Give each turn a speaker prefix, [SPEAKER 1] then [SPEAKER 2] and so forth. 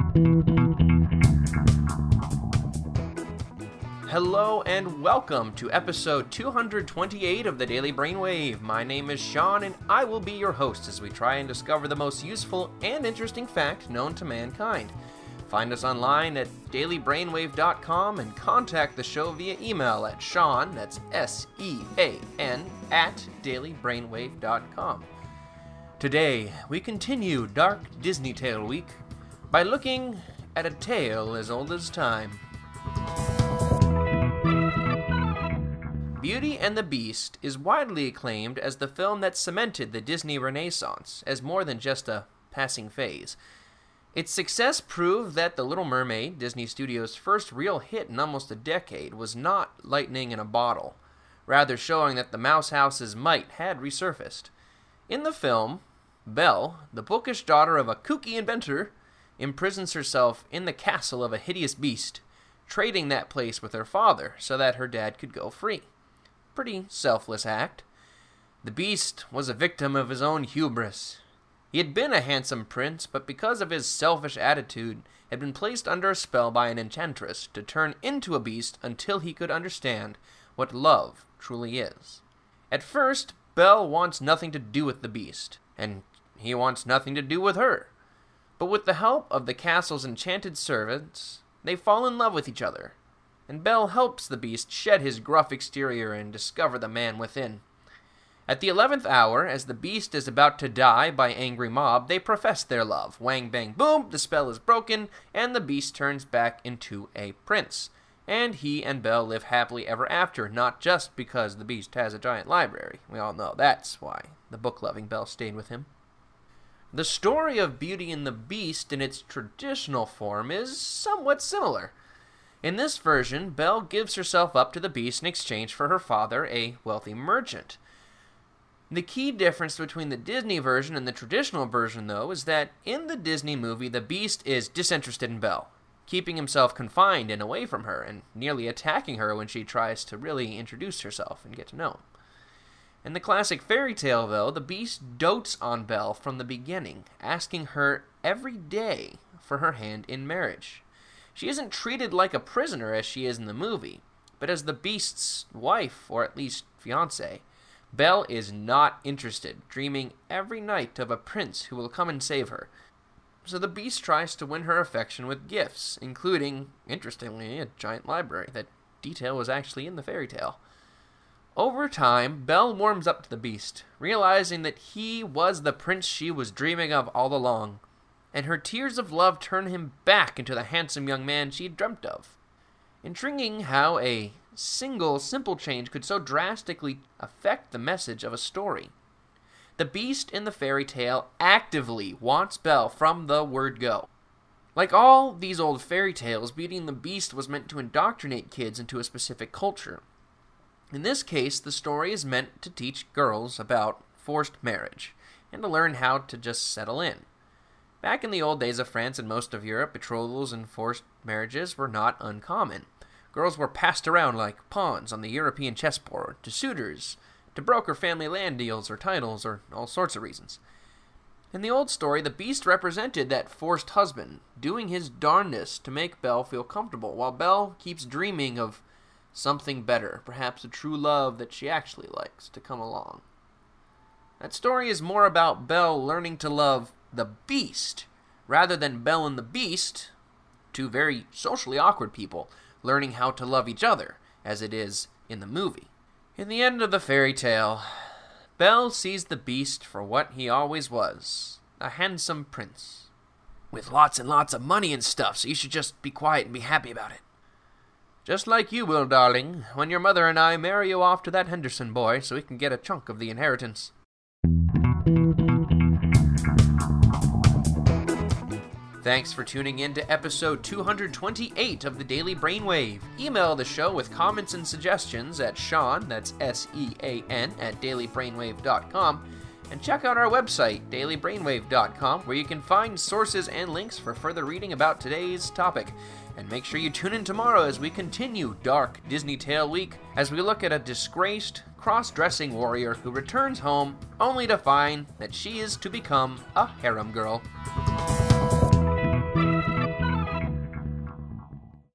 [SPEAKER 1] Hello and welcome to episode 228 of the Daily Brainwave. My name is Sean and I will be your host as we try and discover the most useful and interesting fact known to mankind. Find us online at dailybrainwave.com and contact the show via email at Sean, that's S-E-A-N, at dailybrainwave.com. Today, we continue Dark Disney Tale Week by looking at a tale as old as time. Beauty and the Beast is widely acclaimed as the film that cemented the Disney Renaissance as more than just a passing phase. Its success proved that The Little Mermaid, Disney Studios' first real hit in almost a decade, was not lightning in a bottle, rather showing that the Mouse House's might had resurfaced. In the film, Belle, the bookish daughter of a kooky inventor, imprisons herself in the castle of a hideous beast, trading that place with her father so that her dad could go free. Pretty selfless act. The Beast was a victim of his own hubris. He had been a handsome prince, but because of his selfish attitude, had been placed under a spell by an enchantress to turn into a beast until he could understand what love truly is. At first, Belle wants nothing to do with the Beast, and he wants nothing to do with her. But with the help of the castle's enchanted servants, they fall in love with each other, and Belle helps the Beast shed his gruff exterior and discover the man within. At the 11th hour, as the Beast is about to die by angry mob, they profess their love. Whang bang boom, the spell is broken, and the Beast turns back into a prince. And he and Belle live happily ever after, not just because the Beast has a giant library. We all know that's why the book-loving Belle stayed with him. The story of Beauty and the Beast in its traditional form is somewhat similar. In this version, Belle gives herself up to the Beast in exchange for her father, a wealthy merchant. The key difference between the Disney version and the traditional version, though, is that in the Disney movie, the Beast is disinterested in Belle, keeping himself confined and away from her, and nearly attacking her when she tries to really introduce herself and get to know him. In the classic fairy tale, though, the Beast dotes on Belle from the beginning, asking her every day for her hand in marriage. She isn't treated like a prisoner as she is in the movie, but as the Beast's wife, or at least fiancée. Belle is not interested, dreaming every night of a prince who will come and save her. So the Beast tries to win her affection with gifts, including, interestingly, a giant library. That detail was actually in the fairy tale. Over time, Belle warms up to the Beast, realizing that he was the prince she was dreaming of all along, and her tears of love turn him back into the handsome young man she had dreamt of. Intriguing how a single, simple change could so drastically affect the message of a story. The Beast in the fairy tale actively wants Belle from the word go. Like all these old fairy tales, Beauty and the Beast was meant to indoctrinate kids into a specific culture. In this case, the story is meant to teach girls about forced marriage, and to learn how to just settle in. Back in the old days of France and most of Europe, betrothals and forced marriages were not uncommon. Girls were passed around like pawns on the European chessboard to suitors, to broker family land deals or titles, or all sorts of reasons. In the old story, the Beast represented that forced husband, doing his darndest to make Belle feel comfortable, while Belle keeps dreaming of something better, perhaps a true love that she actually likes to come along. That story is more about Belle learning to love the Beast, rather than Belle and the Beast, two very socially awkward people, learning how to love each other, as it is in the movie. In the end of the fairy tale, Belle sees the Beast for what he always was, a handsome prince. With lots and lots of money and stuff, so you should just be quiet and be happy about it. Just like you will, darling, when your mother and I marry you off to that Henderson boy so he can get a chunk of the inheritance. Thanks for tuning in to episode 228 of the Daily Brainwave. Email the show with comments and suggestions at Sean, that's S-E-A-N, at dailybrainwave.com, and check out our website, dailybrainwave.com, where you can find sources and links for further reading about today's topic. And make sure you tune in tomorrow as we continue Dark Disney Tale Week, as we look at a disgraced, cross-dressing warrior who returns home only to find that she is to become a harem girl.